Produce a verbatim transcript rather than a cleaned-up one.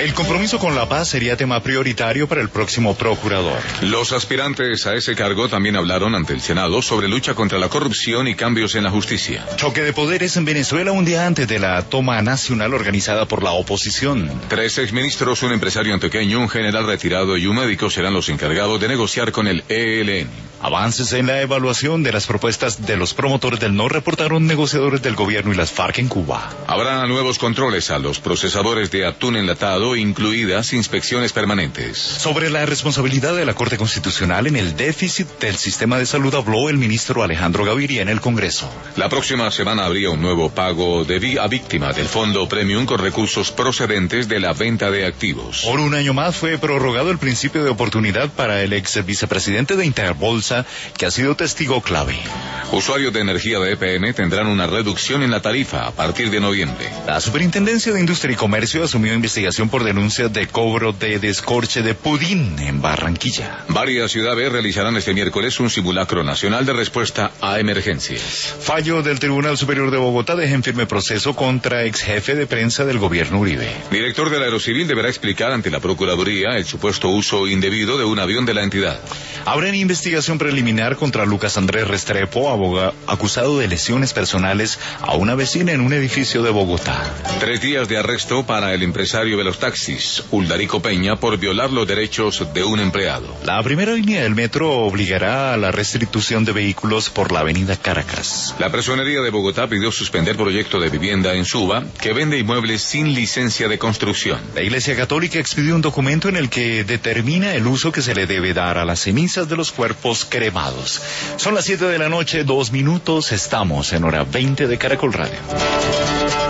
El compromiso con la paz sería tema prioritario para el próximo procurador. Los aspirantes a ese cargo también hablaron ante el Senado sobre lucha contra la corrupción y cambios en la justicia. Choque de poderes en Venezuela un día antes de la toma nacional organizada por la oposición. Tres exministros, un empresario antioqueño, un general retirado y un médico serán los encargados de negociar con el E L N. Avances en la evaluación de las propuestas de los promotores del no reportaron negociadores del gobierno y las FARC en Cuba. Habrá nuevos controles a los procesadores de atún enlatado, incluidas inspecciones permanentes. Sobre la responsabilidad de la Corte Constitucional en el déficit del sistema de salud habló el ministro Alejandro Gaviria en el Congreso. La próxima semana habría un nuevo pago de vi- a víctima del Fondo Premium con recursos procedentes de la venta de activos. Por un año más fue prorrogado el principio de oportunidad para el ex vicepresidente de Interbolsa, que ha sido testigo clave. Usuarios de energía de E P N tendrán una reducción en la tarifa a partir de noviembre. La Superintendencia de Industria y Comercio asumió investigación por denuncias de cobro de descorche de pudín en Barranquilla. Varias ciudades realizarán este miércoles un simulacro nacional de respuesta a emergencias. Fallo del Tribunal Superior de Bogotá deja en firme proceso contra ex jefe de prensa del gobierno Uribe. Director del Aerocivil deberá explicar ante la Procuraduría el supuesto uso indebido de un avión de la entidad. Habrá una investigación preliminar contra Lucas Andrés Restrepo, aboga, acusado de lesiones personales a una vecina en un edificio de Bogotá. Tres días de arresto para el empresario de los taxis, Uldarico Peña, por violar los derechos de un empleado. La primera línea del metro obligará a la restitución de vehículos por la avenida Caracas. La Personería de Bogotá pidió suspender proyecto de vivienda en Suba que vende inmuebles sin licencia de construcción. La Iglesia Católica expidió un documento en el que determina el uso que se le debe dar a las cenizas de los cuerpos cremados. Son las siete de la noche, dos minutos, estamos en hora veinte de Caracol Radio.